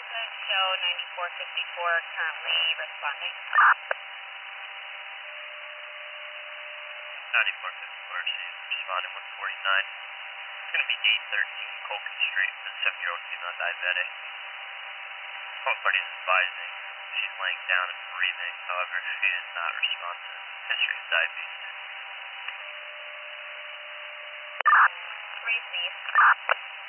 show 9454 currently responding. 9454, she's responding 149. It's going to be 813 Colkin Street for the 7-year-old female diabetic. Home party is advising she's laying down and breathing, however, she is not responsive. History of diabetes. 3 please.